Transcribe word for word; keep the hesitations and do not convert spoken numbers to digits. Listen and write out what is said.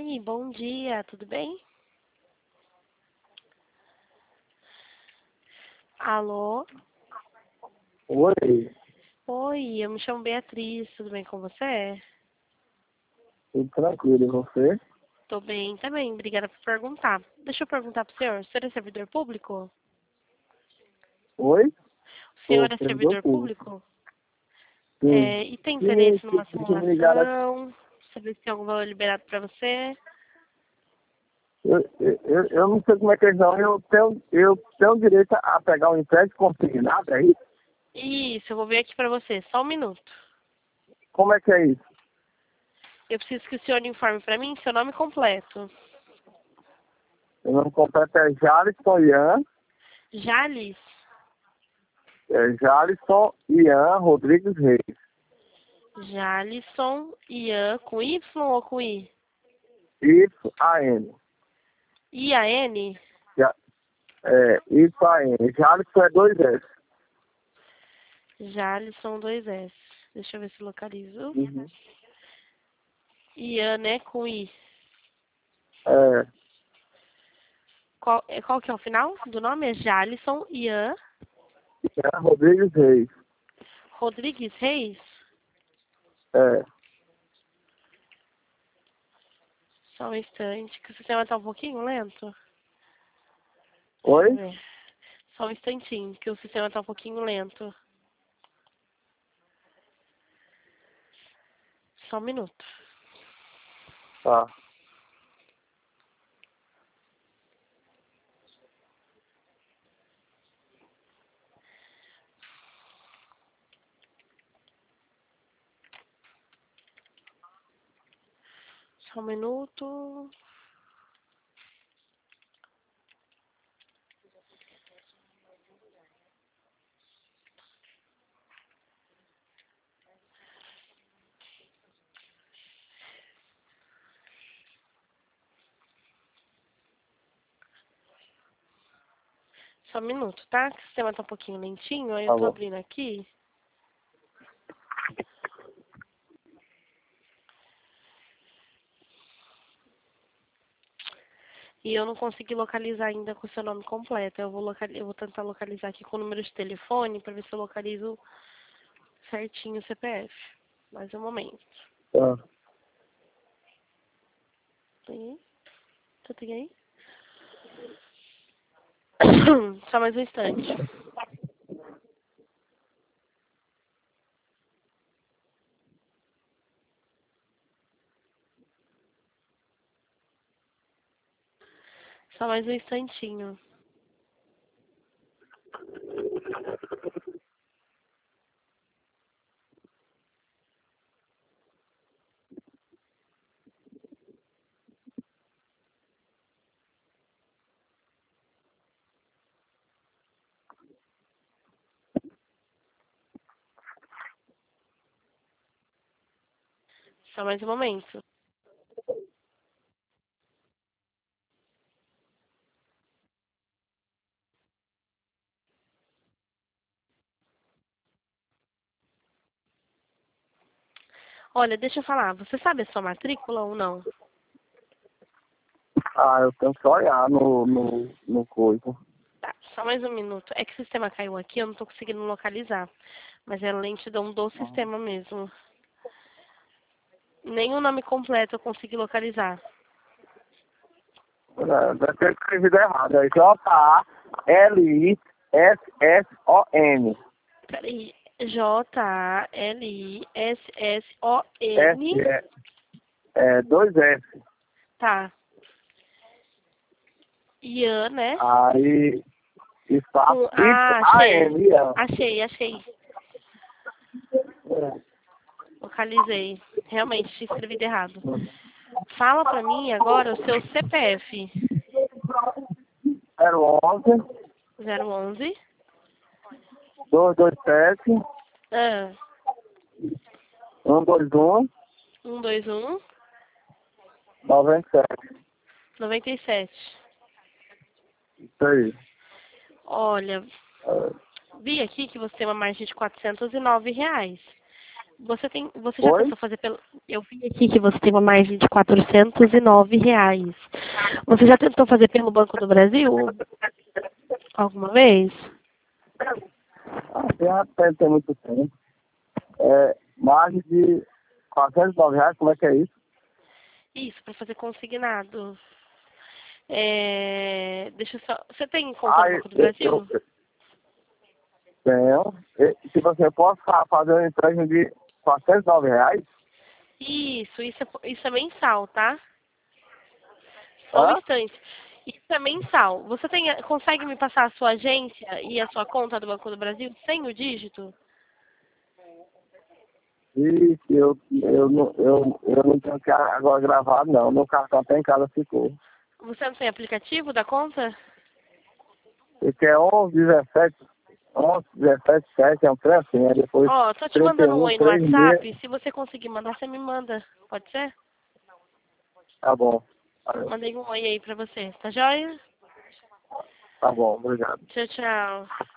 Oi, bom dia, tudo bem? Alô? Oi, Oi, eu me chamo Beatriz, tudo bem com você? tudo tranquilo, e você? Tô bem também, obrigada por perguntar. Deixa eu perguntar pro senhor, o senhor é servidor público? Oi? O senhor Sou é servidor servidor público. público? Sim. É, e tem E interesse que numa que me ligaram aqui? simulação? Saber se tem algum valor liberado pra você? Eu, eu, eu eu não sei como é que é não. Eu tenho, eu tenho direito a pegar um empréstimo consignado aí? Isso, eu vou ver aqui pra você, só um minuto. Como é que é isso? Eu preciso que o senhor informe pra mim seu nome completo. Meu nome completo é Jalisson Ian, Jales? é Jalisson Ian Rodrigues Reis. Jalisson Ian, com Y ou com I? Isso, A N. I-A-N? Ja- É, isso, A N. Jalisson é dois S. Jalisson dois S. Deixa eu ver se localizo. Uhum. Ian, né? Com I. É, Qual, é- qual que é o final do nome? É Jalisson Ian Ian Rodrigues Reis. Rodrigues Reis? É. Só um instante, que o sistema tá um pouquinho lento. Deixa eu Oi? ver. Só um instantinho, que o sistema tá um pouquinho lento. Só um minuto. Tá. Só um minuto. Só um minuto, tá? Que o sistema tá um pouquinho lentinho, aí eu Tá tô bom. abrindo aqui. E eu não consegui localizar ainda com o seu nome completo. Eu vou, local... eu vou tentar localizar aqui com o número de telefone para ver se eu localizo certinho o C P F. Mais um momento. Tá. Tem? Você tem aí? Só mais um instante. Só mais um instantinho. Só mais um momento. Olha, deixa eu falar. Você sabe a sua matrícula ou não? Ah, eu tenho que olhar no, no, no coisa. Tá, só mais um minuto. É que o sistema caiu aqui, eu não tô conseguindo localizar. Mas é a lentidão do sistema mesmo. Nem o nome completo eu consegui localizar. É, deve ter escrevido errado. É J A L I S S O N. Peraí. J-A-L-I-S-S-O-N. S, é, é, dois S. Tá. Ian, né? Aí, espaço, Com... Y, Ah, A, achei. N, Ian. Achei, achei. É. Localizei. Realmente, tinha escrevido errado. Fala pra mim agora o seu C P F. zero onze, zero onze. dois dois sete, Ah, um dois um, um dois um. nove sete. noventa e sete. Isso aí. Olha, É, vi aqui que você tem uma margem de quatrocentos e nove reais. Você tem, você já Oi? tentou fazer pelo... Eu vi aqui que você tem uma margem de quatrocentos e nove reais. Você já tentou fazer pelo Banco do Brasil? Alguma vez? Ah, tem até tem muito tempo. É, margem de quatrocentos e nove reais, como é que é isso? Isso, para fazer consignado. É... Deixa eu só... Você tem conta Ah, no eu, Banco do eu, Brasil? eu tenho. E, tipo assim, eu posso fa- fazer um empréstimo de quatrocentos e nove reais? Isso, isso é, isso é mensal, tá? Só um Hã? instante. Isso é mensal. Você tem, consegue me passar a sua agência e a sua conta do Banco do Brasil sem o dígito? Isso, eu, eu, não, eu, eu não tenho que agora gravado, não. Meu cartão até em casa ficou. Você não tem aplicativo da conta? Esse é onze, dezessete, onze, dezessete, sete, é um trem assim, aí depois Ó, tô te trinta e mandando um um, oi no três meses, WhatsApp. Se você conseguir mandar, você me manda. Pode ser? tá bom. Mandei um oi aí pra você. Tá joia? Tá bom, obrigado. Tchau, tchau.